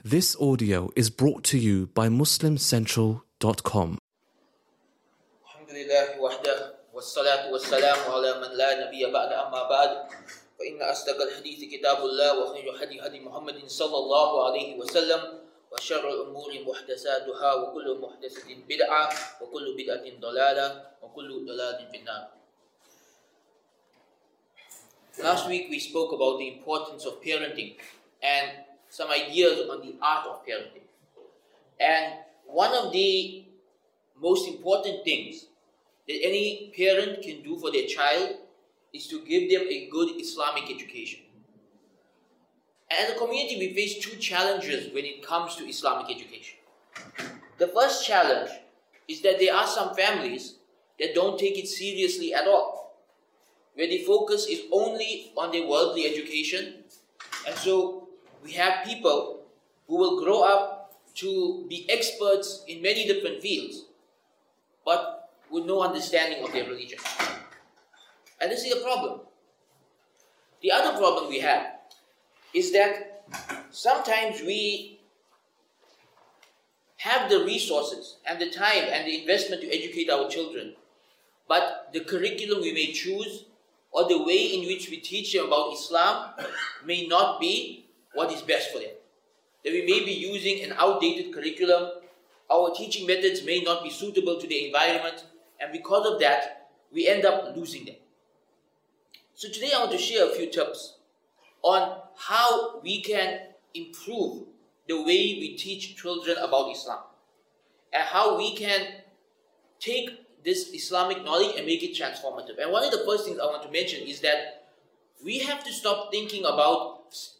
This audio is brought to you by MuslimCentral.com. Alhamdulillah wahdah, wassalatu wassalamu ala man la nabiyya ba'da amma ba'd. Fa inna asdaqal hadithi kitabullah wa khayru hadi Muhammadin sallallahu alayhi wa sallam wa sharral umuri muhdathatuha wa kullu muhdathatin bid'ah wa kullu bid'atin dalalah wa kullu dalalatin finnar. Last week we spoke about the importance of parenting and some ideas on the art of parenting. And one of the most important things that any parent can do for their child is to give them a good Islamic education. And as a community, we face two challenges when it comes to Islamic education. The first challenge is that there are some families that don't take it seriously at all, where the focus is only on their worldly education. And so we have people who will grow up to be experts in many different fields, but with no understanding of their religion. And this is a problem. The other problem we have is that sometimes we have the resources and the time and the investment to educate our children, but the curriculum we may choose or the way in which we teach them about Islam may not be what is best for them. That we may be using an outdated curriculum, our teaching methods may not be suitable to the environment, and because of that, we end up losing them. So today I want to share a few tips on how we can improve the way we teach children about Islam, and how we can take this Islamic knowledge and make it transformative. And one of the first things I want to mention is that we have to stop thinking about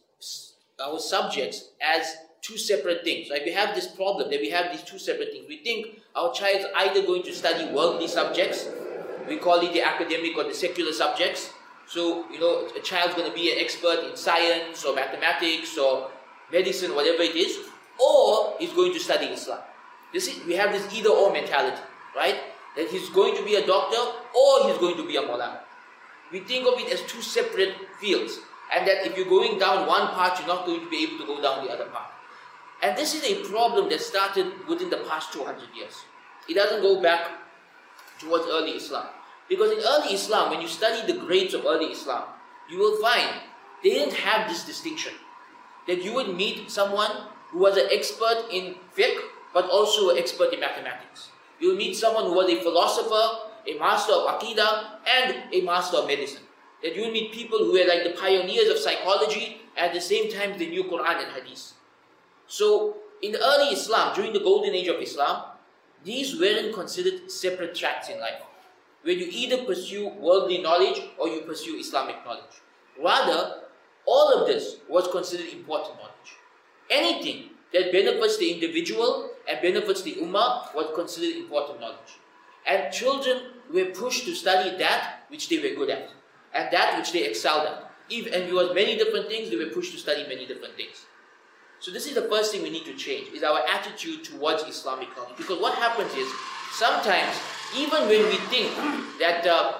our subjects as two separate things. Right? We have this problem that we have these two separate things. We think our child's either going to study worldly subjects, we call it the academic or the secular subjects. So, a child's going to be an expert in science or mathematics or medicine, whatever it is, or he's going to study Islam. We have this either or mentality, right? That he's going to be a doctor or he's going to be a mullah. We think of it as two separate fields, and that if you're going down one path, you're not going to be able to go down the other path. And this is a problem that started within the past 200 years. It doesn't go back towards early Islam. Because in early Islam, when you study the greats of early Islam, you will find they didn't have this distinction. That you would meet someone who was an expert in fiqh, but also an expert in mathematics. You will meet someone who was a philosopher, a master of Aqidah, and a master of medicine. That you will meet people who were like the pioneers of psychology, and at the same time they knew Quran and Hadith. So, in the early Islam, during the golden age of Islam, these weren't considered separate tracks in life, where you either pursue worldly knowledge or you pursue Islamic knowledge. Rather, all of this was considered important knowledge. Anything that benefits the individual and benefits the ummah was considered important knowledge. And children were pushed to study that which they were good at, and that which they excelled at. And because many different things, they were pushed to study many different things. So this is the first thing we need to change, is our attitude towards Islamic knowledge. Because what happens is, sometimes, even when we think that,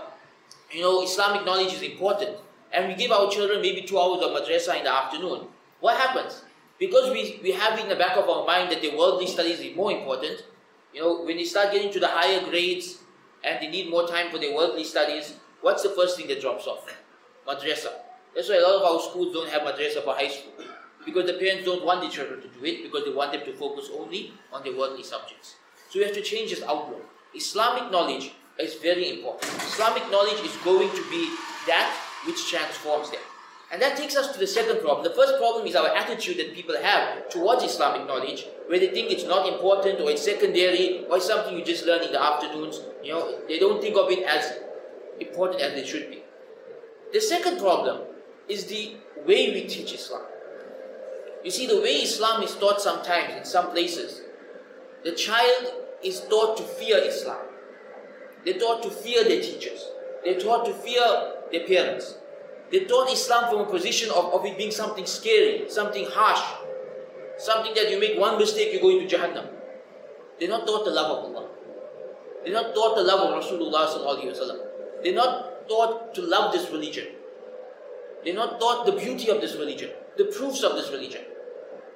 Islamic knowledge is important, and we give our children maybe 2 hours of madrasa in the afternoon, what happens? Because we have in the back of our mind that the worldly studies is more important, when they start getting to the higher grades, and they need more time for their worldly studies, what's the first thing that drops off? Madrasa. That's why a lot of our schools don't have madrasa for high school. Because the parents don't want the children to do it, because they want them to focus only on their worldly subjects. So we have to change this outlook. Islamic knowledge is very important. Islamic knowledge is going to be that which transforms them. And that takes us to the second problem. The first problem is our attitude that people have towards Islamic knowledge, where they think it's not important, or it's secondary, or it's something you just learn in the afternoons. They don't think of it as important as it should be. The second problem is the way we teach Islam. You see, the way Islam is taught sometimes in some places, the child is taught to fear Islam. They're taught to fear their teachers. They're taught to fear their parents. They're taught Islam from a position of it being something scary, something harsh, something that you make one mistake, you're going to Jahannam. They're not taught the love of Allah. They're not taught the love of Rasulullah sallallahu alaihi wasallam. They're not taught to love this religion. They're not taught the beauty of this religion, the proofs of this religion.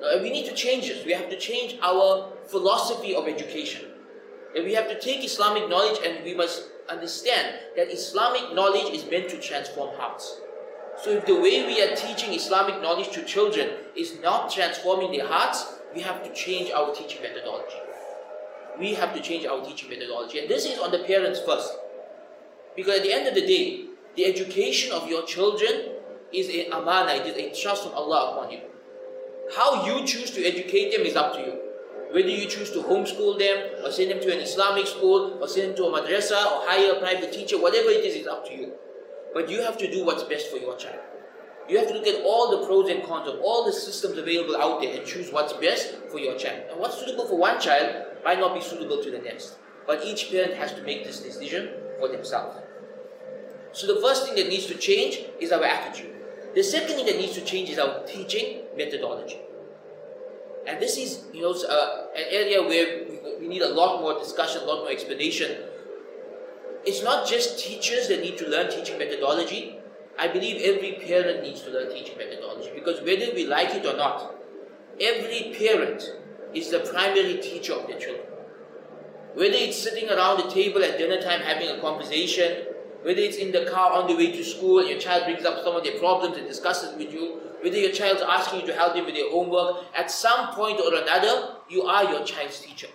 We need to change this. We have to change our philosophy of education. And we have to take Islamic knowledge, and we must understand that Islamic knowledge is meant to transform hearts. So if the way we are teaching Islamic knowledge to children is not transforming their hearts, we have to change our teaching methodology. We have to change our teaching methodology. And this is on the parents first. Because at the end of the day, the education of your children is an amana, it is a trust from Allah upon you. How you choose to educate them is up to you. Whether you choose to homeschool them, or send them to an Islamic school, or send them to a madrasa, or hire a private teacher, whatever it is up to you. But you have to do what's best for your child. You have to look at all the pros and cons of all the systems available out there and choose what's best for your child. And what's suitable for one child might not be suitable to the next. But each parent has to make this decision for themselves. So the first thing that needs to change is our attitude. The second thing that needs to change is our teaching methodology. And this is, an area where we need a lot more discussion, a lot more explanation. It's not just teachers that need to learn teaching methodology. I believe every parent needs to learn teaching methodology, because whether we like it or not, every parent is the primary teacher of their children. Whether it's sitting around the table at dinner time having a conversation, whether it's in the car on the way to school and your child brings up some of their problems and discusses with you, whether your child's asking you to help them with their homework, at some point or another, you are your child's teacher.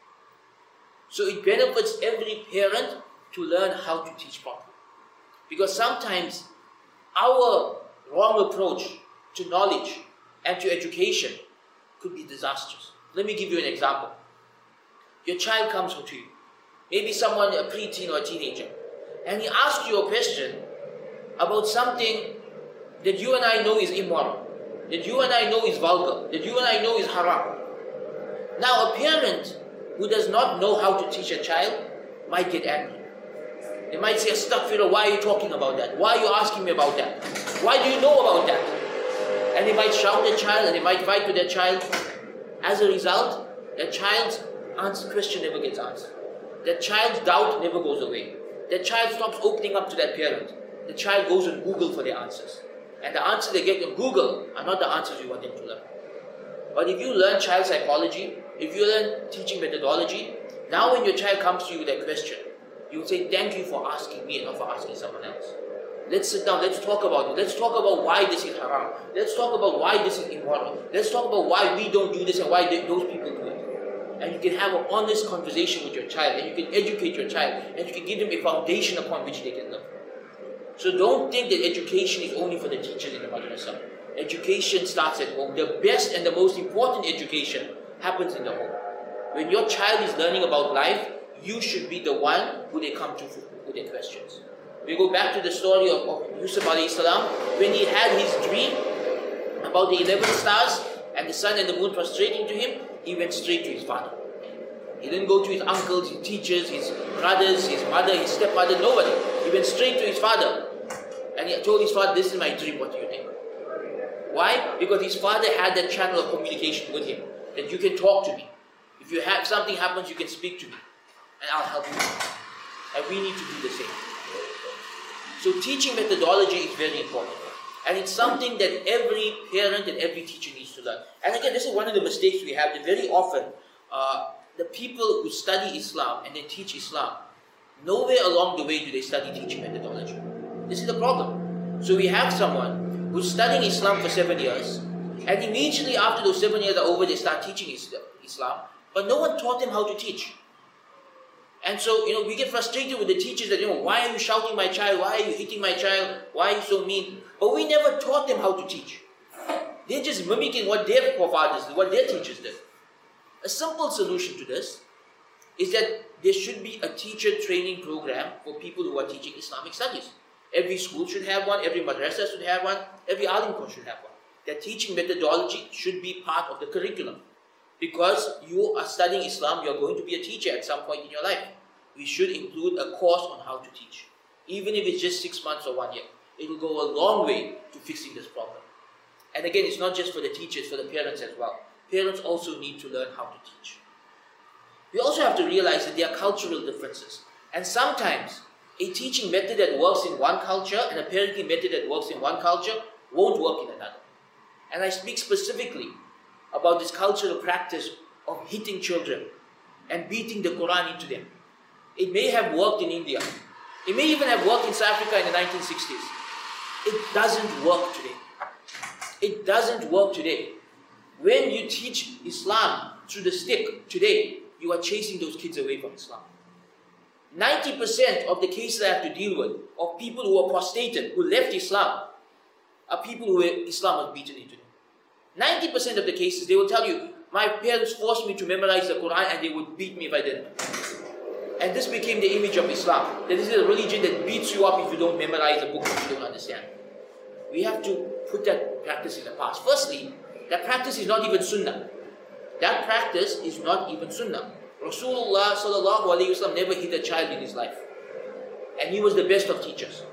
So it benefits every parent to learn how to teach properly. Because sometimes our wrong approach to knowledge and to education could be disastrous. Let me give you an example. Your child comes to you, maybe someone, a preteen or a teenager, and he asks you a question about something that you and I know is immoral, that you and I know is vulgar, that you and I know is haram. Now a parent who does not know how to teach a child might get angry. They might say, Astaghfirullah, why are you talking about that? Why are you asking me about that? Why do you know about that? And they might shout at the child, and they might fight with their child. As a result, the child's question never gets answered. The child's doubt never goes away. The child stops opening up to that parent. The child goes on Google for their answers. And the answers they get on Google are not the answers you want them to learn. But if you learn child psychology, if you learn teaching methodology, now when your child comes to you with a question, you will say, thank you for asking me and not for asking someone else. Let's sit down, let's talk about it. Let's talk about why this is haram. Let's talk about why this is immoral. Let's talk about why we don't do this and why those people do it. And you can have an honest conversation with your child, and you can educate your child, and you can give them a foundation upon which they can learn. So don't think that education is only for the teachers in the madrasa. Education starts at home. The best and the most important education happens in the home. When your child is learning about life, you should be the one who they come to with their questions. We go back to the story of Yusuf alayhi salam. When he had his dream about the 11 stars and the sun and the moon prostrating to him, he went straight to his father. He didn't go to his uncles, his teachers, his brothers, his mother, his stepmother, nobody. He went straight to his father. And he told his father, this is my dream, what do you think? Why? Because his father had that channel of communication with him, that you can talk to me. If you have something happens, you can speak to me, and I'll help you. And we need to do the same. So teaching methodology is very important. And it's something that every parent and every teacher needs to learn. And again, this is one of the mistakes we have, that very often, the people who study Islam and they teach Islam, nowhere along the way do they study teaching methodology. This is the problem. So we have someone who's studying Islam for 7 years, and immediately after those 7 years are over, they start teaching Islam, but no one taught them how to teach. And so, we get frustrated with the teachers that, why are you shouting my child? Why are you hitting my child? Why are you so mean? But we never taught them how to teach. They're just mimicking what their forefathers did, what their teachers did. A simple solution to this is that there should be a teacher training program for people who are teaching Islamic studies. Every school should have one, every madrasa should have one, every alim course should have one. That teaching methodology should be part of the curriculum. Because you are studying Islam, you are going to be a teacher at some point in your life. We should include a course on how to teach. Even if it's just 6 months or 1 year. It will go a long way to fixing this problem. And again, it's not just for the teachers, for the parents as well. Parents also need to learn how to teach. We also have to realize that there are cultural differences. And sometimes, a teaching method that works in one culture and a parenting method that works in one culture won't work in another. And I speak specifically about this cultural practice of hitting children and beating the Quran into them. It may have worked in India. It may even have worked in South Africa in the 1960s. It doesn't work today. It doesn't work today. When you teach Islam through the stick today, you are chasing those kids away from Islam. 90% of the cases I have to deal with of people who are apostated, who left Islam, are people who Islam has beaten into them. 90% of the cases, they will tell you, my parents forced me to memorize the Quran and they would beat me if I didn't. And this became the image of Islam, that this is a religion that beats you up if you don't memorize a book that you don't understand. We have to put that practice in the past. Firstly, that practice is not even sunnah. That practice is not even sunnah. Rasulullah sallallahu alayhi wasallam never hit a child in his life. And he was the best of teachers.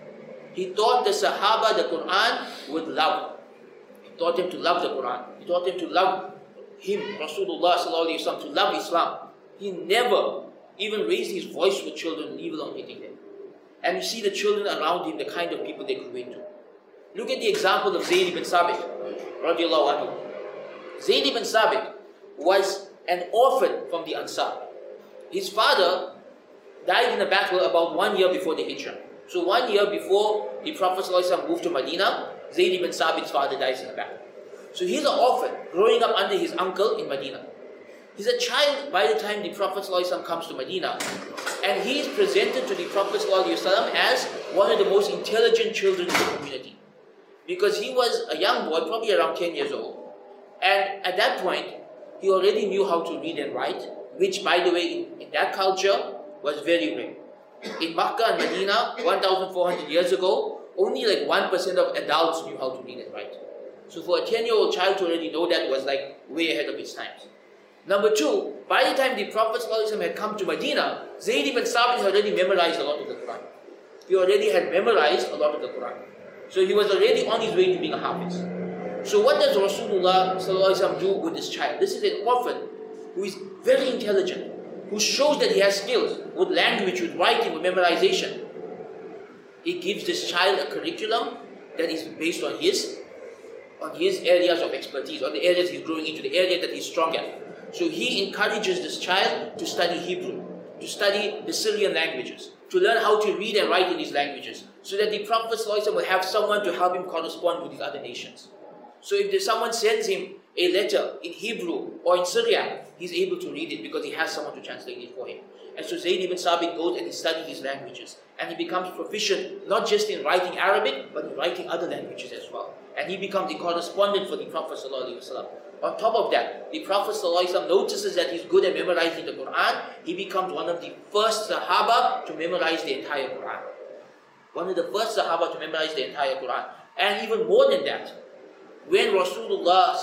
He taught the Sahaba the Quran with love. He taught them to love the Quran. He taught them to love him, Rasulullah sallallahu alayhi wasallam, to love Islam. He never even raised his voice with children, leave alone hitting them. And you see the children around him, the kind of people they grew into. Look at the example of Zayd ibn Sabit, radiallahu anhu. Zayd ibn Sabit was an orphan from the Ansar. His father died in a battle about 1 year before the Hijrah. So 1 year before the Prophet ﷺ moved to Medina, Zayd ibn Sabit's father dies in a battle. So he's an orphan, growing up under his uncle in Medina. He's a child by the time the Prophet ﷺ comes to Medina. And he is presented to the Prophet ﷺ as one of the most intelligent children in the community. Because he was a young boy, probably around 10 years old. And at that point, he already knew how to read and write, which, by the way, in that culture was very rare. In Makkah and Medina, 1,400 years ago, only like 1% of adults knew how to read and write. So for a 10-year-old child to already know that was like way ahead of his times. Number two, by the time the Prophet ﷺ had come to Medina, Zayd ibn Sabit had already memorized a lot of the Quran. He already had memorized a lot of the Quran. So he was already on his way to being a Hafiz. So what does Rasulullah ﷺ do with this child? This is an orphan who is very intelligent, who shows that he has skills with language, with writing, with memorization. He gives this child a curriculum that is based on his areas of expertise, on the areas he's growing into, the area that he's strong at. So he encourages this child to study Hebrew, to study the Syrian languages, to learn how to read and write in these languages, so that the Prophet ﷺ will have someone to help him correspond with these other nations. So if someone sends him a letter in Hebrew or in Syriac, he's able to read it because he has someone to translate it for him. And so Zayd ibn Sabit goes and he studies these languages. And he becomes proficient not just in writing Arabic, but in writing other languages as well. And he becomes the correspondent for the Prophet ﷺ. On top of that, the Prophet ﷺ notices that he's good at memorizing the Quran. He becomes one of the first Sahaba to memorize the entire Quran. One of the first Sahaba to memorize the entire Quran. And even more than that, when Rasulullah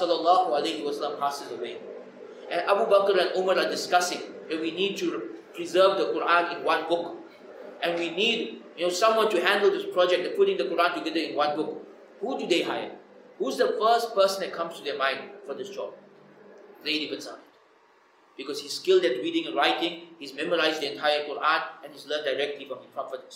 ﷺ passes away, and Abu Bakr and Umar are discussing that we need to preserve the Quran in one book, and we need someone to handle this project of putting the Quran together in one book, who do they hire? Who's the first person that comes to their mind for this job? Zayd ibn Sabit. Because he's skilled at reading and writing, he's memorized the entire Quran, and he's learned directly from the Prophet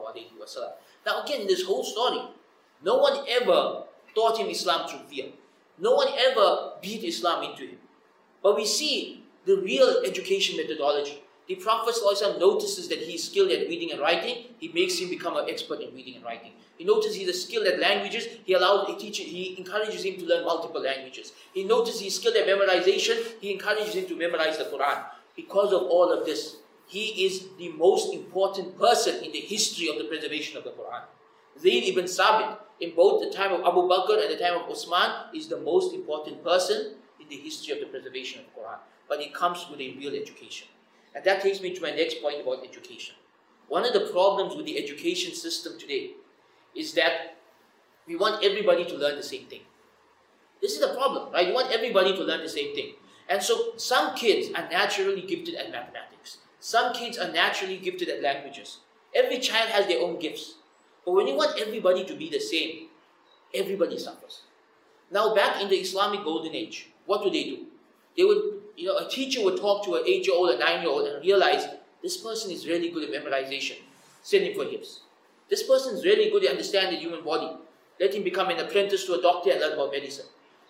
ﷺ. Now again, in this whole story, no one ever taught him Islam through fear. No one ever beat Islam into him. But we see the real education methodology. The Prophet ﷺ notices that he is skilled at reading and writing. He makes him become an expert in reading and writing. He notices he's skilled at languages. He encourages him to learn multiple languages. He notices he's skilled at memorization. He encourages him to memorize the Quran. Because of all of this, he is the most important person in the history of the preservation of the Quran. Zayd ibn Sabit, in both the time of Abu Bakr and the time of Uthman, is the most important person in the history of the preservation of the Quran. But it comes with a real education. And that takes me to my next point about education. One of the problems with the education system today is that we want everybody to learn the same thing. This is the problem, right? You want everybody to learn the same thing. And so some kids are naturally gifted at mathematics. Some kids are naturally gifted at languages. Every child has their own gifts. But when you want everybody to be the same, everybody suffers. Now back in the Islamic golden age, what would they do? They would, a teacher would talk to an 8-year-old, a 9-year-old and realize this person is really good at memorization. Send him for hifz. This person is really good at understanding the human body. Let him become an apprentice to a doctor and learn about medicine.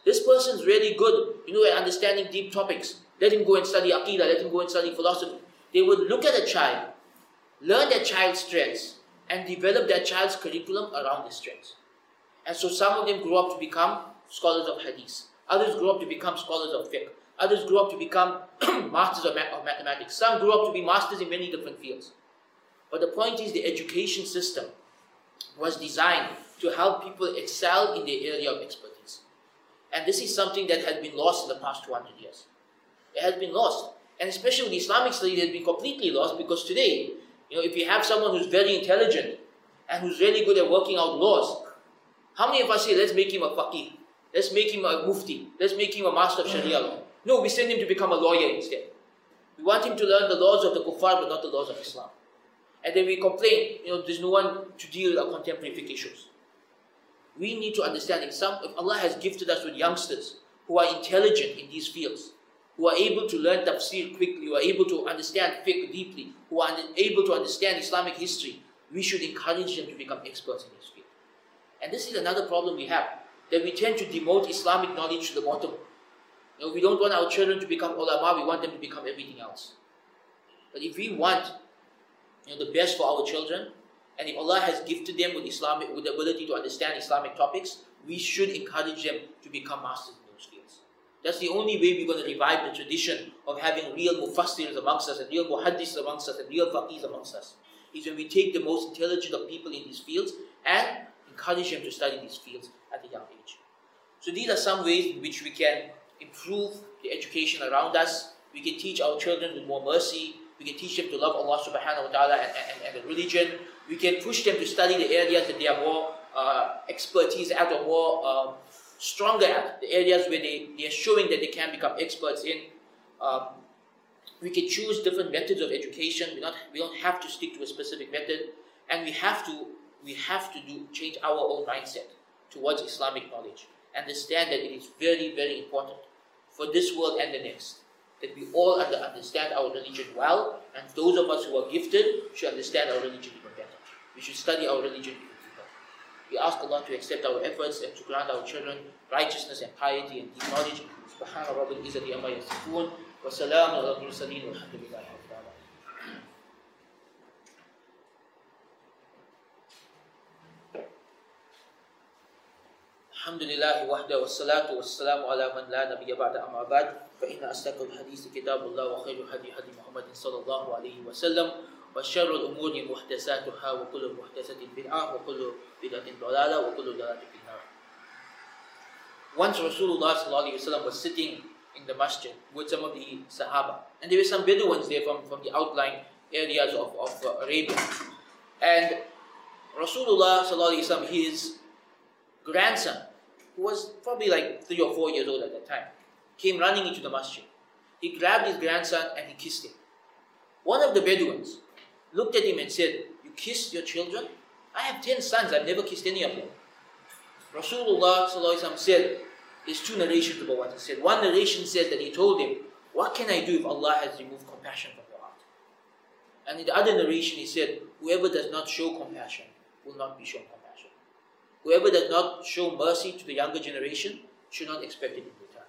This person's really good, at understanding deep topics. Let him go and study Aqidah, let him go and study philosophy. They would look at a child, learn that child's strengths, and develop that child's curriculum around his strengths. And so some of them grew up to become scholars of hadith. Others grew up to become scholars of fiqh. Others grew up to become masters of mathematics. Some grew up to be masters in many different fields. But the point is, the education system was designed to help people excel in their area of expertise. And this is something that has been lost in the past 200 years. It has been lost. And especially with Islamic studies, it has been completely lost, because today, if you have someone who's very intelligent and who's really good at working out laws, how many of us say, let's make him a faqih, let's make him a mufti, let's make him a master of Sharia law? No, we send him to become a lawyer instead. We want him to learn the laws of the kuffar, but not the laws of Islam. And then we complain, there's no one to deal with our contemporary fiqh issues. We need to understand, if Allah has gifted us with youngsters who are intelligent in these fields, who are able to learn tafsir quickly, who are able to understand fiqh deeply, who are able to understand Islamic history, we should encourage them to become experts in this field. And this is another problem we have, that we tend to demote Islamic knowledge to the bottom. We don't want our children to become ulama, we want them to become everything else. But if we want the best for our children, and if Allah has gifted them with the ability to understand Islamic topics, we should encourage them to become masters in those fields. That's the only way we're going to revive the tradition of having real mufassirs amongst us, and real muhaddis amongst us, and real faqihs amongst us, is when we take the most intelligent of people in these fields and encourage them to study these fields at a young age. So these are some ways in which we can improve the education around us. We can teach our children with more mercy. We can teach them to love Allah subhanahu wa ta'ala and the religion. We can push them to study the areas that they are more expertise at, or more stronger at, the areas where they are showing that they can become experts in. We can choose different methods of education. We don't have to stick to a specific method, and we have to change our own mindset towards Islamic knowledge. Understand that it is very, very important for this world and the next, that we all understand our religion well, and those of us who are gifted should understand our religion even better. We should study our religion even deeper. We ask Allah to accept our efforts and to grant our children righteousness and piety and deep knowledge. Subhana rabbil izzati amma yasifun, wa salamun ala al-mursaleen, walhamdulillahi rabbil alamin. Alhamdulillah wahda wassalatu wassalamu ala man la nabiyya ba'da amma ba'd. Fa inna asdaqal hadith kitabullah wa khairul hadi Muhammadin sallallahu alayhi wa sallam, wa sharrul umuri muhdatsatuha, wa kullu muhdatsatin bid'ah, wa kullu bid'atin dalalah, wa kullu dalalatin fin nar. Once Rasulullah sallallahu alayhi wa sallam was sitting in the masjid with some of the Sahaba, and there were some Bedouins there from the outlying areas of Arabia. And Rasulullah sallallahu alayhi wa sallam, his grandson, who was probably like 3 or 4 years old at that time, came running into the masjid. He grabbed his grandson and he kissed him. One of the Bedouins looked at him and said, "You kissed your children? I have 10 sons, I've never kissed any of them." Rasulullah said, there's 2 narrations about what he said. One narration says that he told him, "What can I do if Allah has removed compassion from your heart?" And in the other narration he said, "Whoever does not show compassion will not be shown compassion. Whoever does not show mercy to the younger generation should not expect it in return."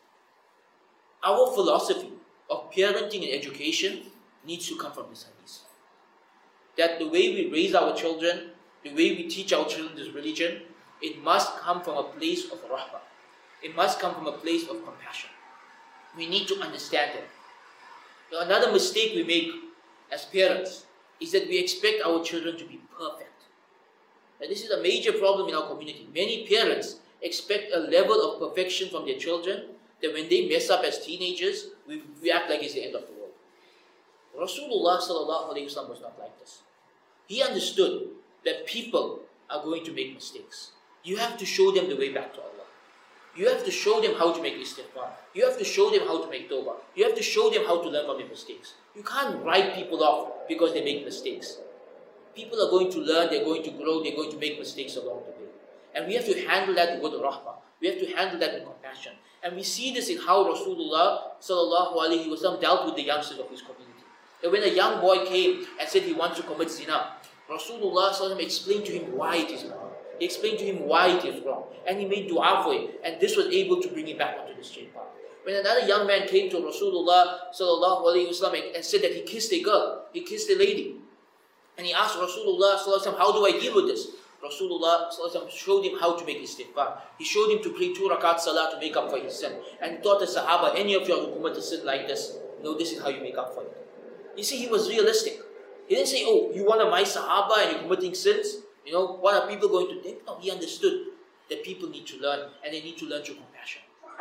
Our philosophy of parenting and education needs to come from this hadith. That the way we raise our children, the way we teach our children this religion, it must come from a place of rahmah. It must come from a place of compassion. We need to understand it. Now, another mistake we make as parents is that we expect our children to be perfect. And this is a major problem in our community. Many parents expect a level of perfection from their children that when they mess up as teenagers, we act like it's the end of the world. Rasulullah sallallahu alayhi wa sallam was not like this. He understood that people are going to make mistakes. You have to show them the way back to Allah. You have to show them how to make istighfar. You have to show them how to make tawbah. You have to show them how to learn from their mistakes. You can't write people off because they make mistakes. People are going to learn, they're going to grow, they're going to make mistakes along the way. And we have to handle that with rahmah. We have to handle that with compassion. And we see this in how Rasulullah sallallahu alaihi wasallam dealt with the youngsters of his community. And when a young boy came and said he wants to commit zina, Rasulullah sallallahu alaihi wasallam explained to him why it is wrong. He explained to him why it is wrong. And he made dua for him. And this was able to bring him back onto the straight path. When another young man came to Rasulullah sallallahu alaihi wasallam and said that he kissed a girl, he kissed a lady. And he asked Rasulullah sallallahu alaihi wasallam, how do I deal with this? Rasulullah sallallahu alaihi wasallam showed him how to make istighfar. He showed him to pray 2 rakat salah to make up for his sin. And he taught the Sahaba, any of you who commit a sin like this, this is how you make up for it. You see, he was realistic. He didn't say, oh, you want to my Sahaba and you're committing sins? What are people going to think? No, he understood that people need to learn, and they need to learn through compassion.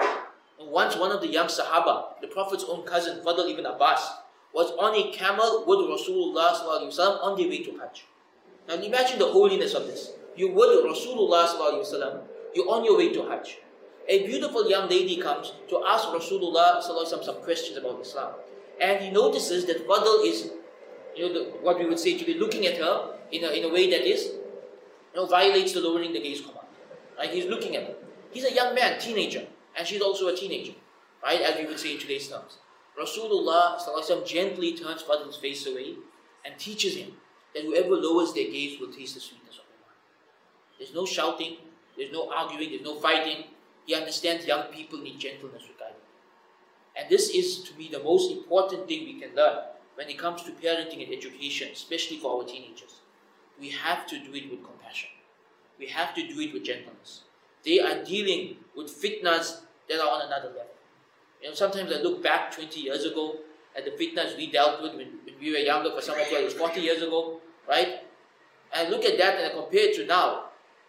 And once one of the young Sahaba, the Prophet's own cousin, Fadl ibn Abbas, was on a camel with Rasulullah sallallahu alaihi wasallam on their way to Hajj. Now imagine the holiness of this. You're with Rasulullah sallallahu alaihi wasallam, you're on your way to Hajj. A beautiful young lady comes to ask Rasulullah sallallahu alaihi wasallam some questions about Islam. And he notices that Fadl is, what we would say today, looking at her in a way that is, violates the lowering the gaze command. Right? He's looking at her. He's a young man, teenager, and she's also a teenager, right? As we would say in today's terms. Rasulullah sallallahu alaihi wasallam gently turns Fadl's face away and teaches him that whoever lowers their gaze will taste the sweetness of Iman. There's no shouting, there's no arguing, there's no fighting. He understands young people need gentleness regarding. And this is, to me, the most important thing we can learn when it comes to parenting and education, especially for our teenagers. We have to do it with compassion. We have to do it with gentleness. They are dealing with fitnas that are on another level. Sometimes I look back 20 years ago at the fitnas we dealt with when we were younger. For some of us, it was 40 years ago, right? And I look at that and I compare it to now.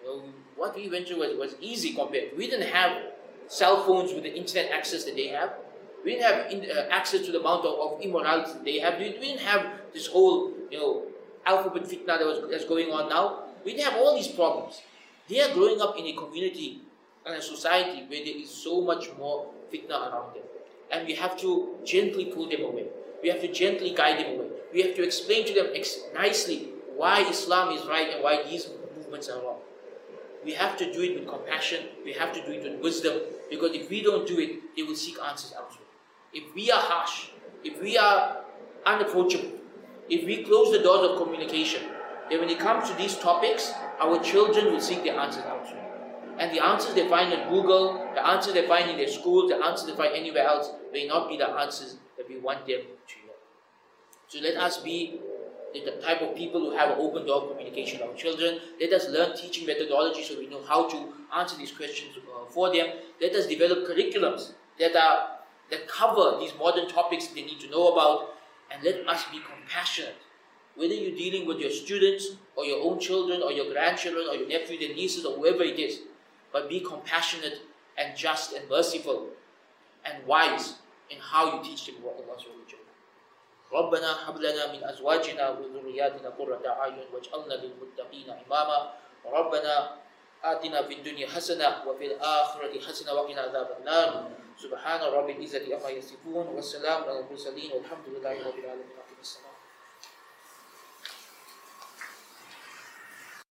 What we went through was easy compared. We didn't have cell phones with the internet access that they have. We didn't have access to the amount of immorality that they have. We didn't have this whole, alphabet fitna that's going on now. We didn't have all these problems. They are growing up in a community and a society where there is so much more fitna around them. And we have to gently pull them away. We have to gently guide them away. We have to explain to them nicely why Islam is right and why these movements are wrong. We have to do it with compassion. We have to do it with wisdom. Because if we don't do it, they will seek answers elsewhere. If we are harsh, if we are unapproachable, if we close the doors of communication, then when it comes to these topics, our children will seek their answers elsewhere. And the answers they find at Google, the answers they find in their schools, the answers they find anywhere else, may not be the answers that we want them to hear. So let us be the type of people who have an open door communication with our children. Let us learn teaching methodology so we know how to answer these questions for them. Let us develop curriculums that cover these modern topics they need to know about. And let us be compassionate. Whether you're dealing with your students, or your own children, or your grandchildren, or your nephews and nieces, or whoever it is, but be compassionate and just and merciful and wise in how you teach them what Allah subhanahu wa ta'ala. ربنا هب لنا من أزواجنا وذرياتنا قرة أعين واجعلنا للمتقين إماما ربنا آتنا في الدنيا حسنة وفي الآخرة حسنة وقنا عذاب النار سبحان رب العزة عما يصفون والسلام على المرسلين والحمد لله رب العالمين.